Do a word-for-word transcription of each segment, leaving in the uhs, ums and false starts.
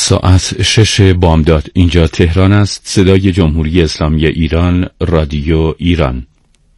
ساعت شش بامداد اینجا تهران است. صدای جمهوری اسلامی ایران، رادیو ایران.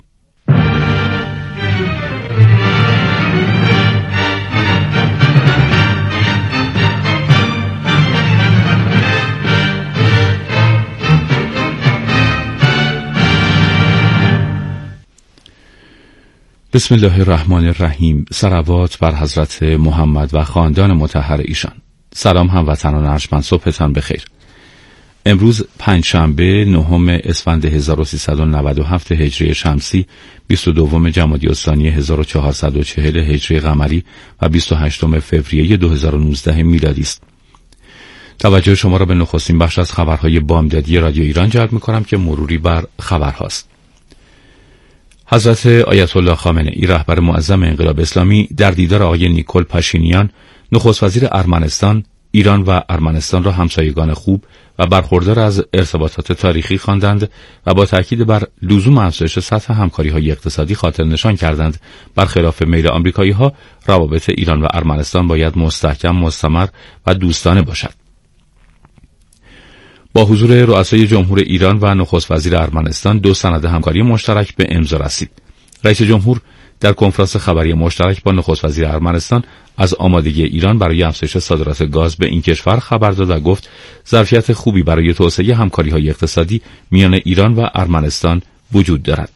بسم الله الرحمن الرحیم. صلوات بر حضرت محمد و خاندان مطهر ایشان. سلام هموطنان ارجمند، صبحتان بخیر. امروز پنجشنبه نهم اسفند هزار و سیصد و نود و هفت هجری شمسی، بیست و دوم جمادی الثانی هزار و چهارصد و چهل هجری قمری و بیست و هشتم فوریه دو هزار و نوزده میلادی است. توجه شما را به نخستین بخش از خبرهای بامدادی رادیو ایران جلب می‌کنم که مروری بر خبرهاست. حضرت آیت الله خامنه‌ای رهبر معظم انقلاب اسلامی در دیدار آقای نیکول پاشینیان نخست وزیر ارمنستان، ایران و ارمنستان را همسایگان خوب و برخوردار از ارتباطات تاریخی خواندند و با تاکید بر لزوم افزایش سطح همکاری‌های اقتصادی خاطر نشان کردند برخلاف میل آمریکایی‌ها روابط ایران و ارمنستان باید مستحکم، مستمر و دوستانه باشد. با حضور رؤسای جمهور ایران و نخست وزیر ارمنستان دو سند همکاری مشترک به امضا رسید. رئیس جمهور در کنفرانس خبری مشترک با نخست وزیر ارمنستان از آمادگی ایران برای افزایش صادرات گاز به این کشور خبر داد و گفت ظرفیت خوبی برای توسعه همکاری‌های اقتصادی میان ایران و ارمنستان وجود دارد.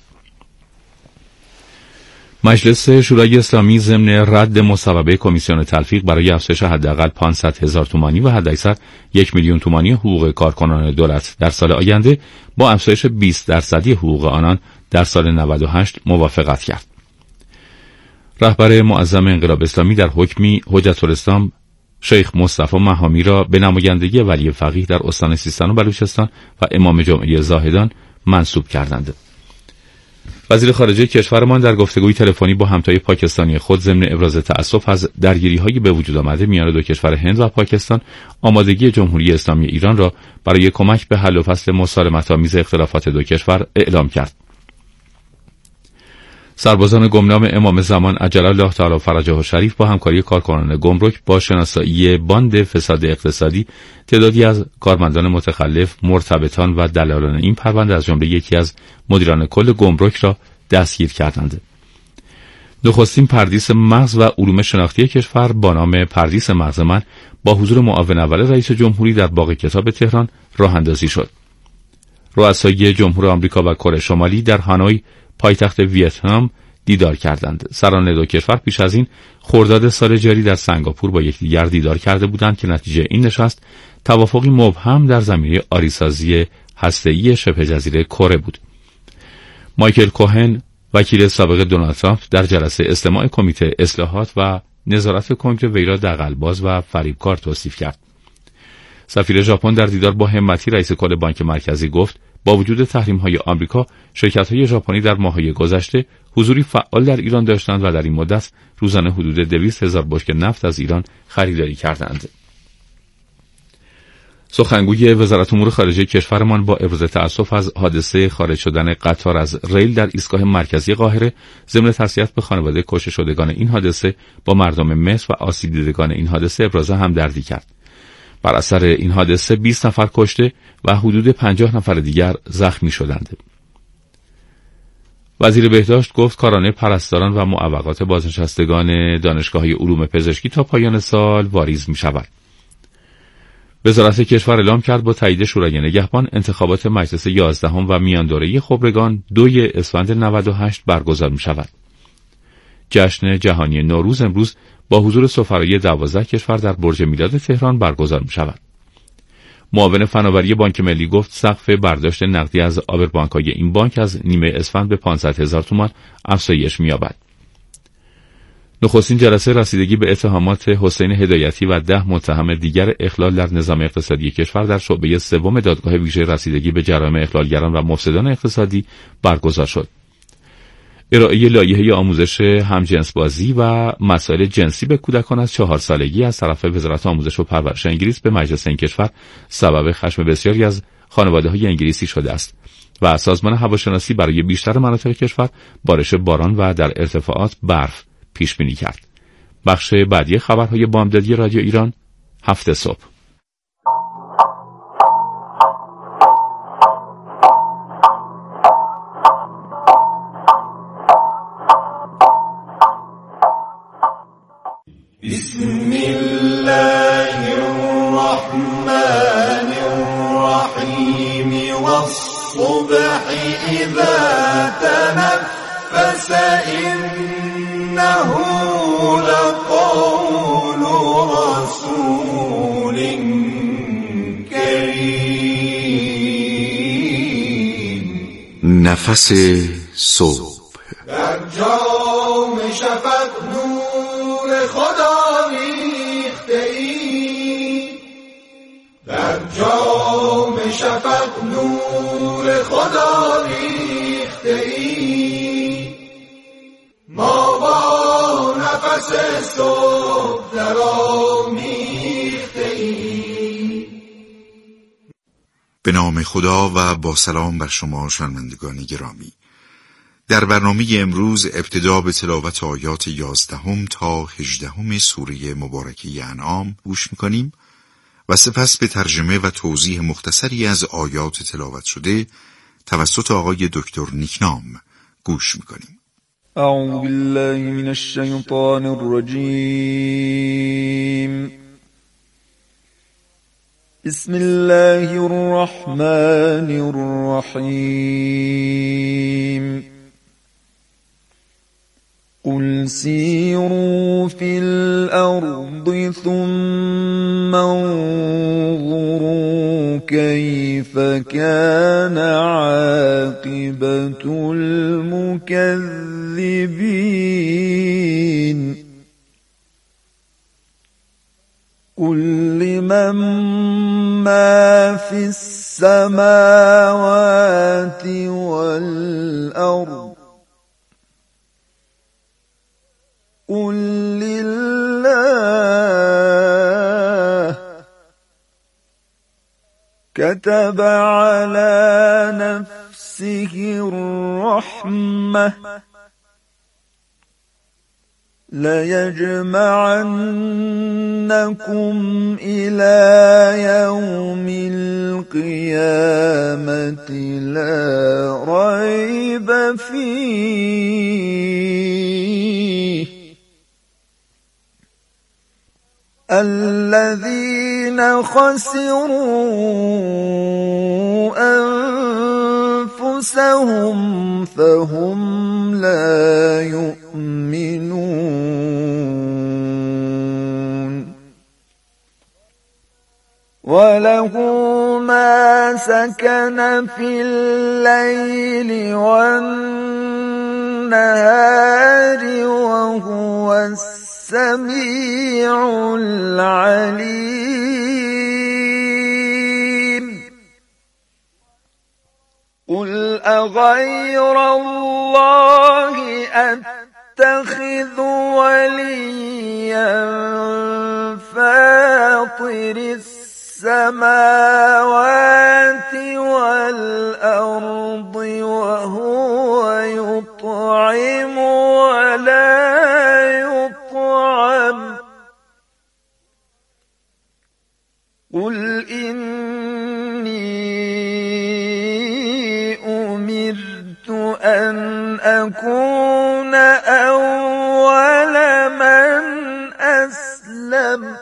مجلس شورای اسلامی ضمن رد مصوبه کمیسیون تلفیق برای افزایش حداقل پانصد هزار تومانی و حداکثر یک میلیون تومانی حقوق کارکنان دولت در سال آینده با افزایش بیست درصدی حقوق آنان در سال نود و هشت موافقت کرد. رهبر معظم انقلاب اسلامی در حکمی حجت الاسلام شیخ مصطفی مهامی را به نمایندگی ولی فقیه در استان سیستان و بلوچستان و امام جمعه زاهدان منصوب کردند. وزیر خارجه کشورمان در گفتگوی تلفنی با همتای پاکستانی خود ضمن ابراز تأسف از درگیری‌های به وجود آمده میان دو کشور هند و پاکستان، آمادگی جمهوری اسلامی ایران را برای کمک به حل و فصل مسالمت‌آمیز اختلافات دو کشور اعلام کرد. سربازان گمنام امام زمان عجل الله تعالی فرجه الشریف با همکاری کارکنان گمرک با شناسایی باند فساد اقتصادی تعدادی از کارمندان متخلف، مرتبطان و دلالان این پرونده از جمله یکی از مدیران کل گمرک را دستگیر کردند. نخستین پردیس مغز و علوم شناختی کشور با نام پردیس مغز من با حضور معاون اول رئیس جمهوری در باغ کتاب تهران راه اندازی شد. رؤسای جمهور آمریکا و کره شمالی در هانوی پایتخت ویتنام دیدار کردند. سران دو کشور پیش از این خرداد سال جاری در سنگاپور با یکدیگر دیدار کرده بودند که نتیجه این نشست توافقی مبهم در زمینه آریسازی هسته‌ای شبه جزیره کره بود. مایکل کوهن، وکیل سابق دونالد ترامپ، در جلسه استماع کمیته اصلاحات و نظارت کنگره وی را دغل‌باز و فریبکار توصیف کرد. سفیر ژاپن در دیدار با همتی رئیس کل بانک مرکزی گفت با وجود تحریم‌های آمریکا، شرکت‌های ژاپنی در ماه‌های گذشته حضوری فعال در ایران داشتند و در این مدت روزانه حدود دویست هزار بشکه نفت از ایران خریداری کردند. سخنگوی وزارت امور خارجه کشورمان با ابراز تأسف از حادثه خارج شدن قطار از ریل در ایستگاه مرکزی قاهره ضمن تسلیت به خانواده کشته شدگان این حادثه با مردم مصر و آسیب دیدگان این حادثه ابراز همدردی کرد. بر اثر این حادثه بیست نفر کشته و حدود پنجاه نفر دیگر زخمی شدند. وزیر بهداشت گفت کارانه پرستاران و معوقات بازنشستگان دانشگاه‌های علوم پزشکی تا پایان سال واریز می شود. وزارت کشور اعلام کرد با تایید شورای نگهبان انتخابات مجلس یازدهم و میان دوره‌ای خبرگان دوم اسفند نود و هشت برگزار می شود. جشن جهانی نوروز امروز با حضور سفرای دوازده کشور در برج میلاد تهران برگزار می شود. معاون فناوری بانک ملی گفت سقف برداشت نقدی از آبربانک‌های این بانک از نیمه اسفند به پانصد هزار تومان افزایش می‌یابد. نخستین جلسه رسیدگی به اتهامات حسین هدایتی و ده متهم دیگر اخلال در نظام اقتصادی کشور در شعبه سوم دادگاه ویژه رسیدگی به جرایم اخلالگران و مفسدان اقتصادی برگزار شد. ارائه لایحه آموزش همجنسبازی و مسائل جنسی به کودکان از چهار سالگی از طرف وزارت آموزش و پرورش انگلیس به مجلس این کشور سبب خشم بسیاری از خانواده‌های انگلیسی شده است و سازمان هواشناسی برای بیشتر مناطق کشور بارش باران و در ارتفاعات برف پیش بینی کرد. بخش بعدی خبرهای بامدادی رادیو ایران، هفت صبح. إنه لقول رسول کریم. نفس صبح. در جام شفق نور خدا ریخته ای، در جام شفق نور خدا ریخته ای، ما با نفس صبح در آمیخته ای. به نام خدا و با سلام بر شما شنوندگان گرامی. در برنامه امروز ابتدا به تلاوت آیات یازدهم تا هجدهم سوره مبارکه انعام گوش می‌کنیم و سپس به ترجمه و توضیح مختصری از آیات تلاوت شده توسط آقای دکتر نیکنام گوش می‌کنیم. اعوذ بالله من الشیطان الرجیم. بسم الله الرحمن الرحیم. قل سیروا فی الارض ثم انظروا کیف کان عاقبة المکذبین. قل لمن ما فی السماوات والأرض قل لله كتب على نفسه الرحمة ليجمعنكم إلى يوم القيامة لا ريب فيه. الذين خسروا أنفسهم فهم لا يؤمنون. وله ما سكن في الليل والنهار وهو السميع العليم. قل أغير الله أتخذ وليا فاطر السماوات والأرض وهو يطعم ولا يطعم. قل إني أمرت أن أكون أول من أسلم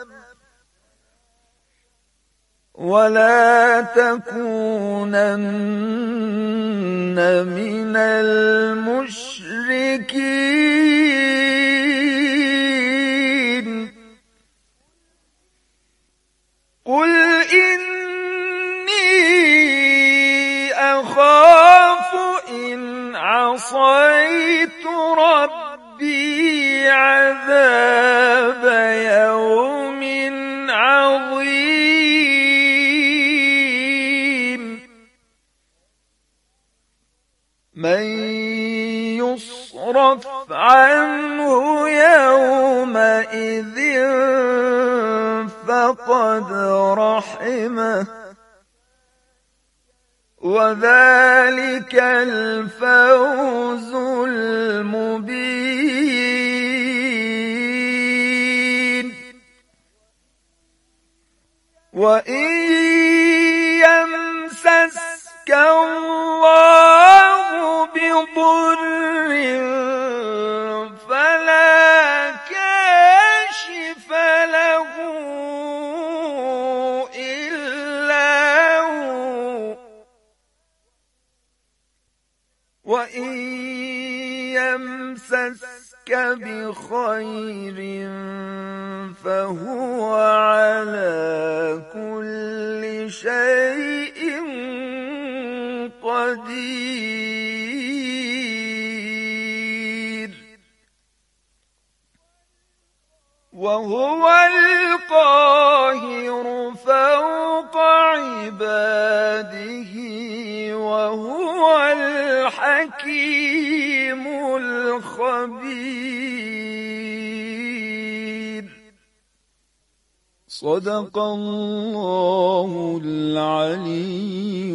ولا تكونن من المشركين. قل إني أخاف إن عصيت ربي عذاب يوم عظيم. من يصرف عنه يومئذ فقد رحمه وذلك الفوز المبين. وإن يمسسك الله بضر فلا كاشف له إلا هو وإن يمسسك يمسسك بخير فهو على كل شيء قدير وهو القاهر فوق عباده وهو الحكيم الخبير. صدق الله العلی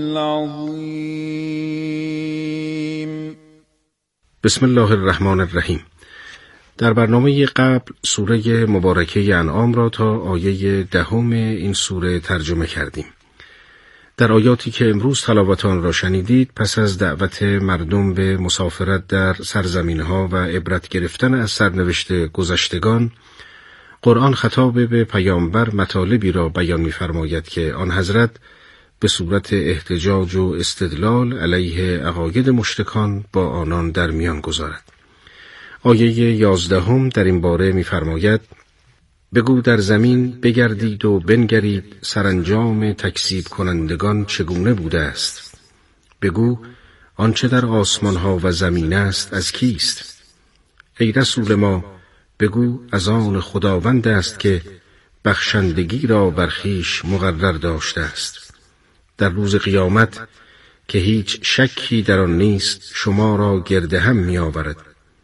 العظیم. بسم الله الرحمن الرحیم. در برنامه قبل سوره مبارکه انعام را تا آیه دهم این سوره ترجمه کردیم. در آیاتی که امروز تلاوت آن را شنیدید، پس از دعوت مردم به مسافرت در سرزمین‌ها و عبرت گرفتن از سرنوشت گذشتگان، قرآن خطاب به پیامبر مطالبی را بیان می‌فرماید که آن حضرت به صورت احتجاج و استدلال علیه عقاید مشرکان با آنان در میان گذارد. آیه یازدهم در این باره می‌فرماید: بگو در زمین بگردید و بنگرید سرانجام تکذیب کنندگان چگونه بوده است. بگو آنچه در آسمان ها و زمین است از کیست؟ ای رسول ما بگو از آن خداوند است که بخشندگی را بر خویش مقرر داشته است. در روز قیامت که هیچ شکی در آن نیست شما را گرد هم می آورد.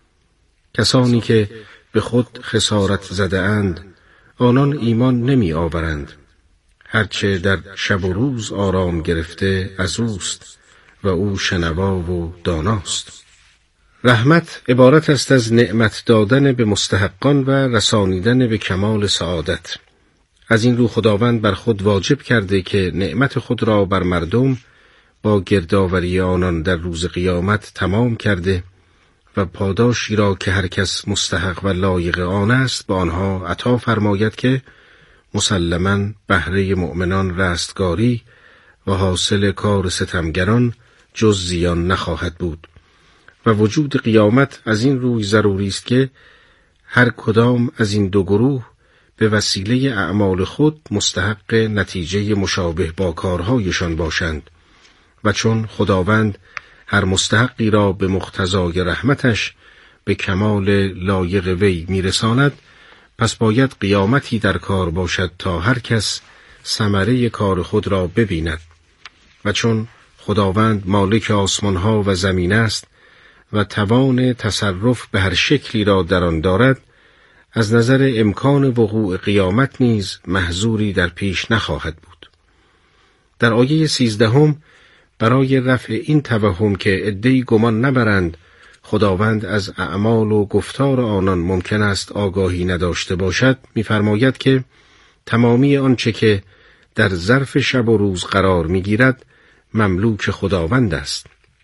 کسانی که به خود خسارت زده اند آنان ایمان نمی آورند. هرچه در شب و روز آرام گرفته از اوست و او شنوا و داناست. رحمت عبارت است از نعمت دادن به مستحقان و رسانیدن به کمال سعادت. از این رو خداوند بر خود واجب کرده که نعمت خود را بر مردم با گردآوری آنان در روز قیامت تمام کرده و پاداشی را که هر کس مستحق و لایق آن است به آنها عطا فرماید که مسلماً بهره مؤمنان رستگاری و حاصل کار ستمگران جز زیان نخواهد بود. و وجود قیامت از این روی ضروری است که هر کدام از این دو گروه به وسیله اعمال خود مستحق نتیجه مشابه با کارهایشان باشند و چون خداوند هر مستحقی را به مقتضای رحمتش به کمال لایق وی میرساند، پس باید قیامتی در کار باشد تا هر کس ثمره کار خود را ببیند. و چون خداوند مالک آسمانها و زمین است و توان تصرف به هر شکلی را در آن دارد، از نظر امکان وقوع قیامت نیز محذوری در پیش نخواهد بود. در آیه سیزدهم برای رفع این توهم که عده‌ای گمان نبرند خداوند از اعمال و گفتار آنان ممکن است آگاهی نداشته باشد، می‌فرماید که تمامی آنچه که در ظرف شب و روز قرار می‌گیرد مملوک خداوند است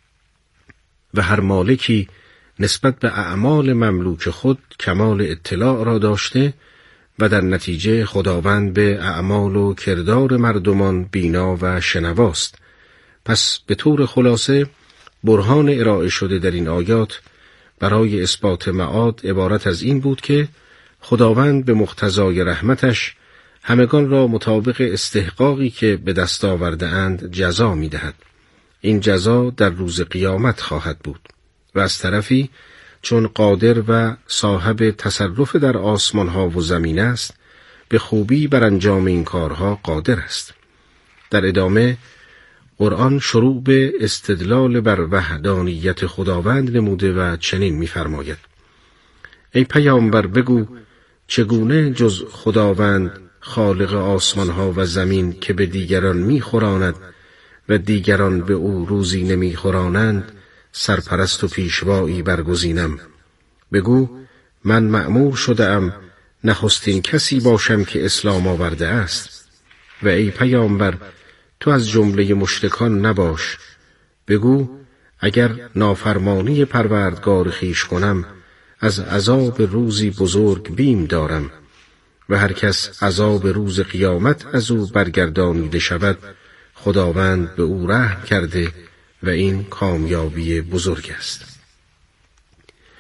و هر مالکی نسبت به اعمال مملوک خود کمال اطلاع را داشته و در نتیجه خداوند به اعمال و کردار مردمان بینا و شنواست. پس به طور خلاصه برهان ارائه شده در این آیات برای اثبات معاد عبارت از این بود که خداوند به مقتضای رحمتش همگان را مطابق استحقاقی که به دست آورده اند جزا می دهد. این جزا در روز قیامت خواهد بود و از طرفی چون قادر و صاحب تصرف در آسمان ها و زمین است به خوبی بر انجام این کارها قادر است. در ادامه قرآن شروع به استدلال بر وحدانیت خداوند نموده و چنین می‌فرماید: ای پیامبر بگو چگونه جز خداوند خالق آسمان‌ها و زمین که به دیگران می‌خوراند و دیگران به او روزی نمی‌خورانند سرپرست و پیشوایی برگزینم. بگو من مأمور شده‌ام نخستین کسی باشم که اسلام آورده است و ای پیامبر تو از جمله مشرکان نباش. بگو اگر نافرمانی پروردگار خویش کنم از عذاب روزی بزرگ بیم دارم و هر کس عذاب روز قیامت از او برگردانیده شود خداوند به او رحم کرده و این کامیابی بزرگ است.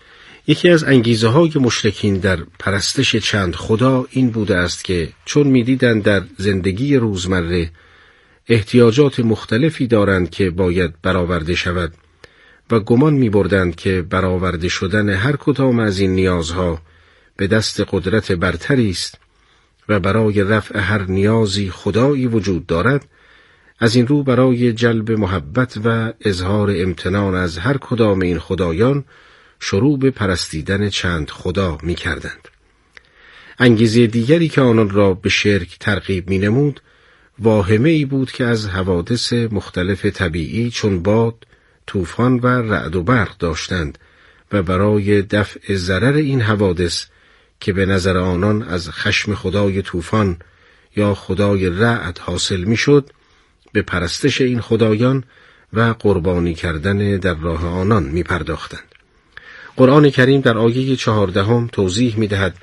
یکی از انگیزه های مشرکین در پرستش چند خدا این بوده است که چون می‌دیدند در زندگی روزمره احتیاجات مختلفی دارند که باید برآورده شود و گمان می‌بردند که برآورده شدن هر کدام از این نیازها به دست قدرت برتری است و برای رفع هر نیازی خدایی وجود دارد، از این رو برای جلب محبت و اظهار امتنان از هر کدام این خدایان شروع به پرستیدن چند خدا می کردند. انگیزه دیگری که آنان را به شرک ترغیب می نمود، واهمه ای بود که از حوادث مختلف طبیعی چون باد، طوفان و رعد و برق داشتند و برای دفع ضرر این حوادث که به نظر آنان از خشم خدای طوفان یا خدای رعد حاصل می شد، به پرستش این خدایان و قربانی کردن در راه آنان می پرداختند. قرآن کریم در آیه چهاردهم توضیح می دهد: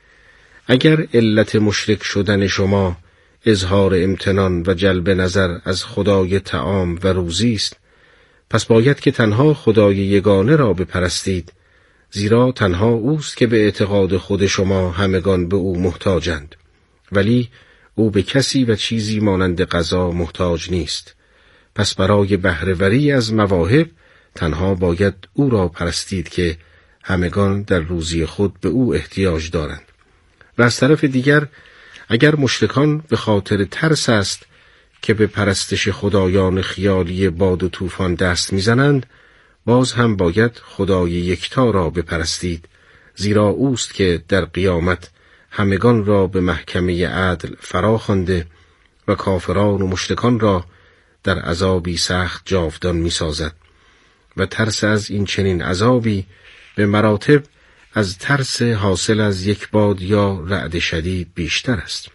اگر علت مشرک شدن شما اظهار امتنان و جلب نظر از خدای طعام و روزی است، پس باید که تنها خدای یگانه را بپرستید، زیرا تنها اوست که به اعتقاد خود شما همگان به او محتاجند، ولی او به کسی و چیزی مانند غذا محتاج نیست. پس برای بهره‌وری از مواهب تنها باید او را پرستید که همگان در روزی خود به او احتیاج دارند. و از طرف دیگر اگر مشرکان به خاطر ترس است که به پرستش خدایان خیالی باد و طوفان دست میزنند، باز هم باید خدای یکتا را بپرستید، زیرا اوست که در قیامت همگان را به محکمه عدل فرا خوانده و کافران و مشرکان را در عذابی سخت جاودان می‌سازد و ترس از این چنین عذابی به مراتب از ترس حاصل از یک باد یا رعد شدید بیشتر است.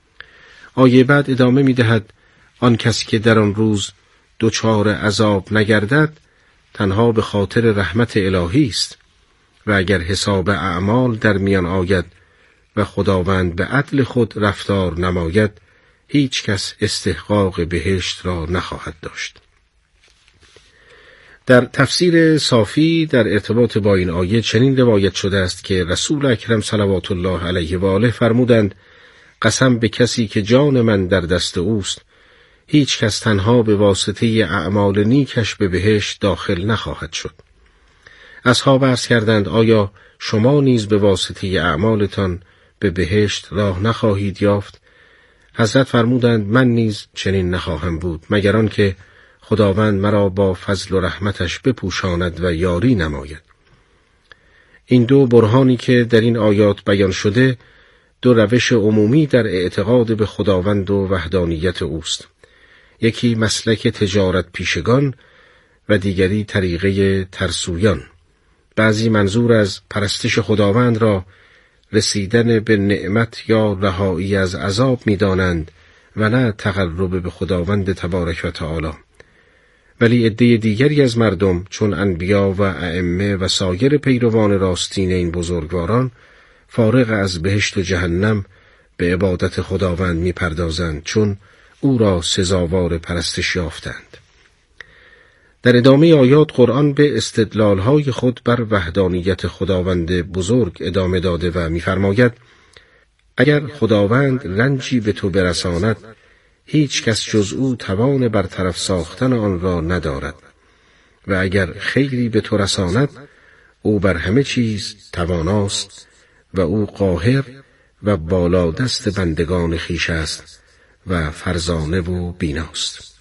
آیه بعد ادامه می‌دهد: آن کسی که در آن روز دچار عذاب نگردد تنها به خاطر رحمت الهی است و اگر حساب اعمال در میان آید و خداوند به عدل خود رفتار نماید، هیچ کس استحقاق بهشت را نخواهد داشت. در تفسیر صافی در ارتباط با این آیه چنین روایت شده است که رسول اکرم صلوات الله علیه و آله فرمودند: قسم به کسی که جان من در دست اوست، هیچ کس تنها به واسطه اعمال نیکش به بهشت داخل نخواهد شد. اصحاب عرض کردند: آیا شما نیز به واسطه اعمالتان به بهشت راه نخواهید یافت؟ حضرت فرمودند: من نیز چنین نخواهم بود مگر آن که خداوند مرا با فضل و رحمتش بپوشاند و یاری نماید. این دو برهانی که در این آیات بیان شده دو روش عمومی در اعتقاد به خداوند و وحدانیت اوست. یکی مسلک تجارت پیشگان و دیگری طریقه ترسویان. بعضی منظور از پرستش خداوند را رسیدن به نعمت یا رهایی از عذاب می دانند و نه تقرب به خداوند تبارک و تعالی. ولی عده دیگری از مردم چون انبیا و ائمه و سایر پیروان راستین این بزرگواران فارغ از بهشت و جهنم به عبادت خداوند می پردازند، چون او را سزاوار پرستش یافتند. در ادامه آیات قرآن به استدلالهای خود بر وحدانیت خداوند بزرگ ادامه داده و می‌فرماید: اگر خداوند رنجی به تو برساند، هیچ کس جز او توان برطرف ساختن آن را ندارد و اگر خیری به تو رساند، او بر همه چیز تواناست و او قاهر و بالا دست بندگان خویش است و فرزانه و بیناست.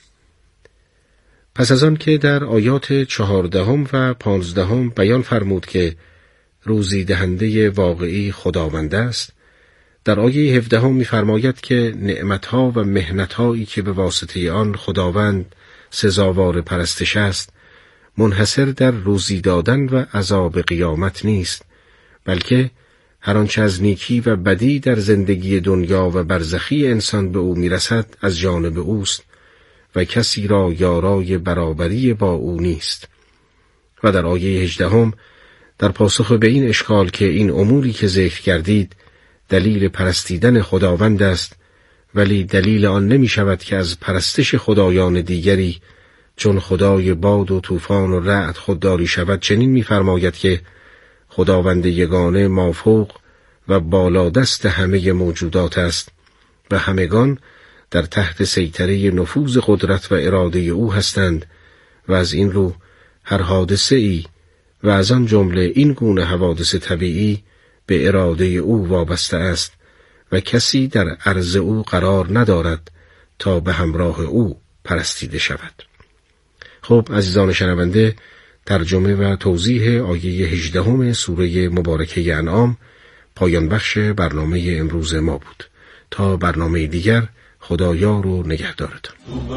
پس از آن که در آیات چهاردهم و پانزدهم بیان فرمود که روزی دهنده واقعی خداوند است، در آیه هفدهم می‌فرماید که نعمت‌ها و محنت‌هایی که به واسطه آن خداوند سزاوار پرستش است، منحصر در روزی دادن و عذاب قیامت نیست، بلکه هر آنچه از نیکی و بدی در زندگی دنیا و برزخی انسان به او میرسد از جانب اوست و کسی را یارای برابری با او نیست. و در آیه هجدهم در پاسخ به این اشکال که این اموری که ذکر کردید دلیل پرستیدن خداوند است، ولی دلیل آن نمی شود که از پرستش خدایان دیگری چون خدای باد و طوفان و رعد خودداری شود، چنین می فرماید که خداوند یگانه مافوق و بالادست همه موجودات است و همگان در تحت سیطره نفوذ قدرت و اراده او هستند و از این رو هر حادثه ای و از آن جمله این گونه حوادث طبیعی به اراده او وابسته است و کسی در عرض او قرار ندارد تا به همراه او پرستیده شود. خب عزیزان شنونده، ترجمه و توضیح آیه هجدهم سوره مبارکه انعام پایان بخش برنامه امروز ما بود. تا برنامه دیگر، خدایا رو نگهدارتان.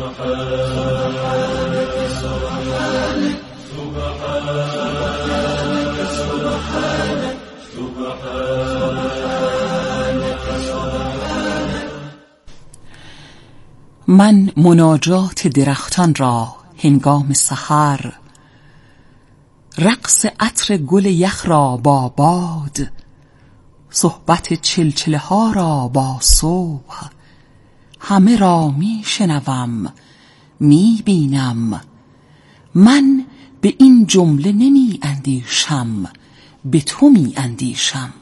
من مناجات درختان را هنگام سحر، رقص عطر گل یخ را با باد، صحبت چلچله ها را با صبح، همه را می شنوم می بینم. من به این جمله نمی اندیشم، به تو می اندیشم.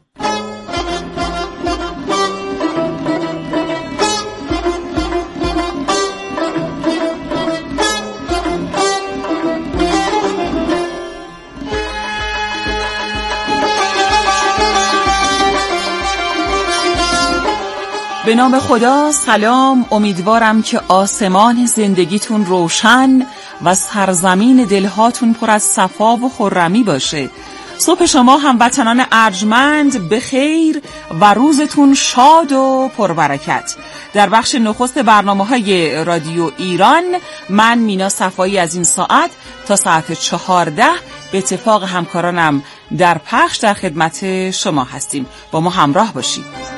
به نام خدا. سلام، امیدوارم که آسمان زندگیتون روشن و سرزمین دلهاتون پر از صفا و خرمی باشه. صبح شما هموطنان ارجمند به خیر و روزتون شاد و پربرکت. در بخش نخست برنامه‌های رادیو ایران من مینا صفایی از این ساعت تا ساعت چهارده به اتفاق همکارانم در پخش در خدمت شما هستیم. با ما همراه باشید.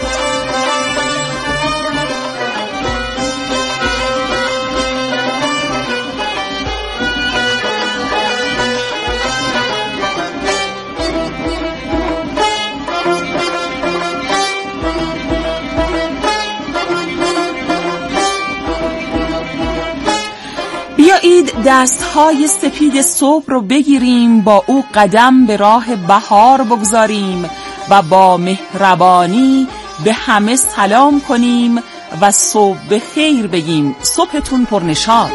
بیایید دستهای سپید صبح رو بگیریم، با او قدم به راه بهار بگذاریم و با مهربانی به همه سلام کنیم و صبح بخیر بگیم. صبحتون پرنشاط.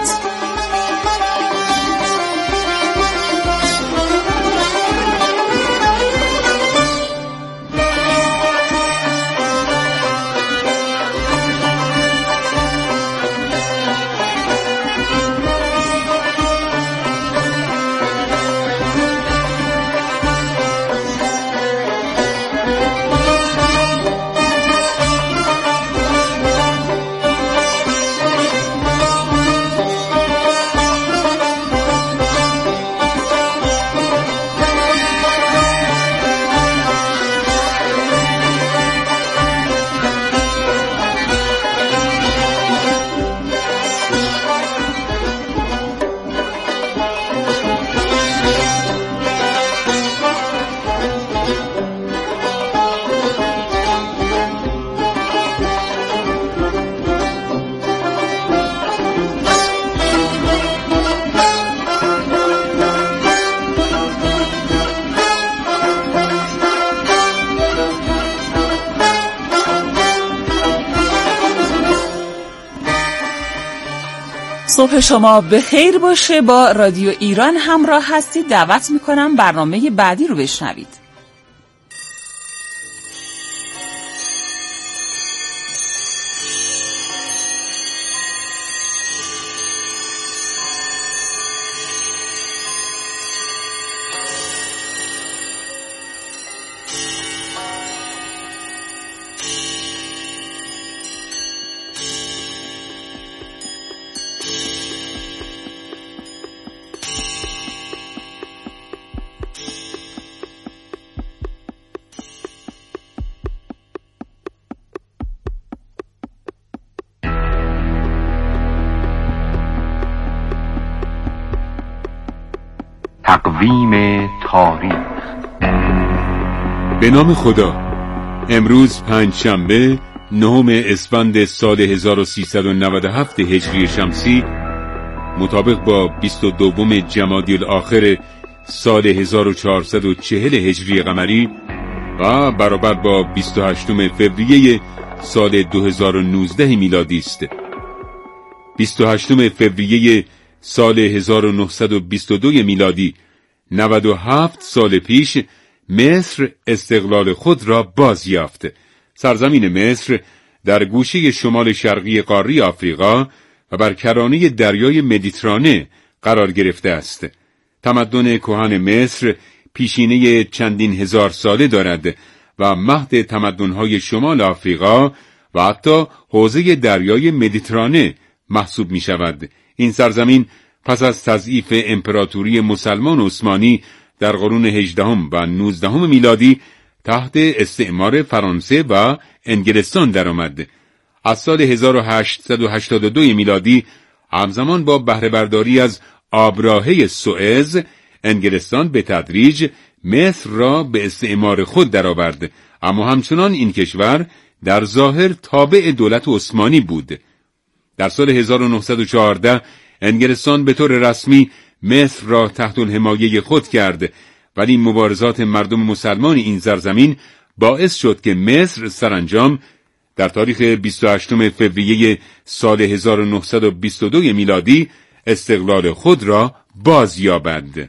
صبح شما به خیر باشه. با رادیو ایران همراه هستید. دعوت میکنم برنامه بعدی رو بشنوید. تقویم تاریخ. به نام خدا. امروز پنجشنبه نهم اسفند سال هزار و سیصد و نود و هفت هجری شمسی مطابق با بیست و دوم جمادی الاخر سال هزار و چهارصد و چهل هجری قمری و برابر با بیست و هشتم فوریه سال دو هزار و نوزده میلادی است. بیست و هشتم فوریه سال هزار و نهصد و بیست و دو میلادی، نود و هفت سال پیش، مصر استقلال خود را باز یافت. سرزمین مصر در گوشه شمال شرقی قاره آفریقا و بر کرانه دریای مدیترانه قرار گرفته است. تمدن کهن مصر پیشینه چندین هزار ساله دارد و مهد تمدن‌های شمال آفریقا و حتی حوزه دریای مدیترانه محسوب می شود. این سرزمین پس از تضعیف امپراتوری مسلمان عثمانی در قرون هجدهم و نوزدهم میلادی تحت استعمار فرانسه و انگلستان درآمد. از سال هزار و هشتصد و هشتاد و دو میلادی همزمان با بهره برداری از آبراهه سوئز، انگلستان به تدریج مصر را به استعمار خود درآورد، اما همچنان این کشور در ظاهر تابع دولت عثمانی بود. در سال هزار و نهصد و چهارده انگلستان به طور رسمی مصر را تحت الحمایه خود کرد، ولی مبارزات مردم مسلمان این سرزمین باعث شد که مصر سرانجام در تاریخ بیست و هشتم فوریه سال هزار و نهصد و بیست و دو میلادی استقلال خود را باز یابد.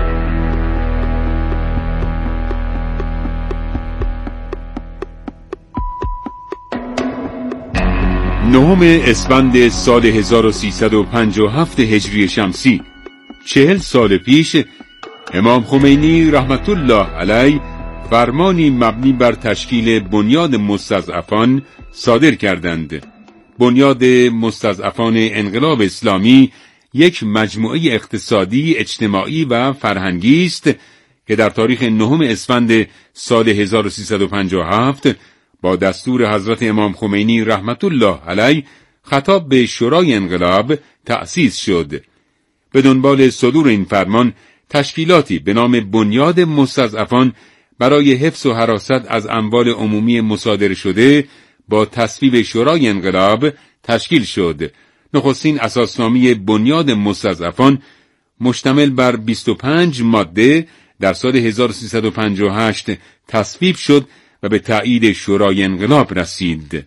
نهم اسفند سال هزار و سیصد و پنجاه و هفت هجری شمسی، چهل سال پیش، امام خمینی رحمت الله علیه فرمانی مبنی بر تشکیل بنیاد مستضعفان صادر کردند. بنیاد مستضعفان انقلاب اسلامی یک مجموعه اقتصادی، اجتماعی و فرهنگی است که در تاریخ نهم اسفند سال هزار و سیصد و پنجاه و هفت با دستور حضرت امام خمینی رحمت الله علیه خطاب به شورای انقلاب تأسیس شد. به دنبال صدور این فرمان تشکیلاتی به نام بنیاد مستضعفان برای حفظ و حراست از اموال عمومی مصادره شده با تصویب شورای انقلاب تشکیل شد. نخستین اساسنامه بنیاد مستضعفان مشتمل بر بیست و پنج ماده در سال هزار و سیصد و پنجاه و هشت تصویب شد و به تایید شورای انقلاب رسید.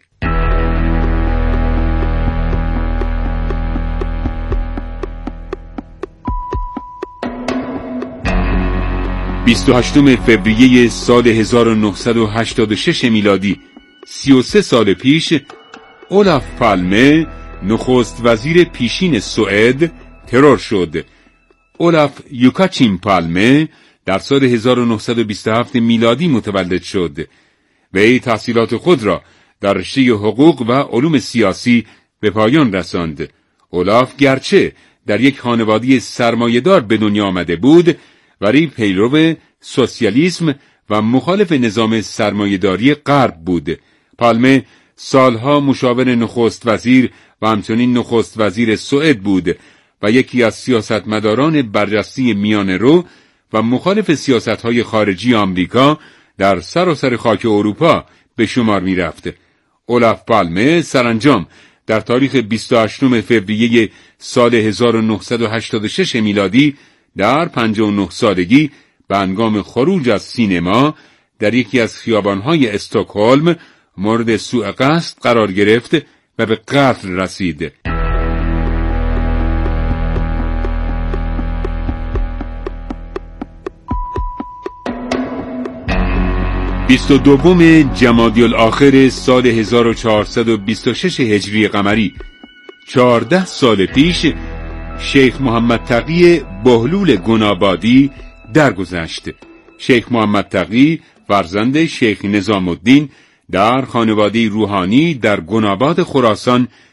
بیست و هشتم فوریه سال هزار و نهصد و هشتاد و شش میلادی، سی و سه سال پیش، اولاف پالمه نخست وزیر پیشین سوئد ترور شد. اولاف یوکاچیم پالمه در سال هزار و نهصد و بیست و هفت میلادی متولد شد. وی تحصیلات خود را در رشته حقوق و علوم سیاسی به پایان رساند. اولاف گرچه در یک خانواده سرمایه‌دار به دنیا آمده بود، ولی پیرو سوسیالیسم و مخالف نظام سرمایه‌داری غرب بود. پالمه سالها مشاور نخست وزیر و همچنین نخست وزیر سوئد بود و یکی از سیاستمداران برجسته میانه رو و مخالف سیاست‌های خارجی آمریکا در سراسر خاک اروپا به شمار می رفت. اولاف پالمه سرانجام در تاریخ بیست و هشتم فوریه سال هزار و نهصد و هشتاد و شش میلادی در پنجاه و نه سالگی به هنگام خروج از سینما در یکی از خیابان‌های استکهلم مورد سوء قصد قرار گرفت و به قتل رسید. بیست و دوم جمادی الاخر سال هزار و چهارصد و بیست و شش هجری قمری، چهارده سال پیش، شیخ محمد تقی بهلول گنابادی درگذشت. شیخ محمد تقی فرزند شیخ نظام الدین در خانواده روحانی در گناباد خراسان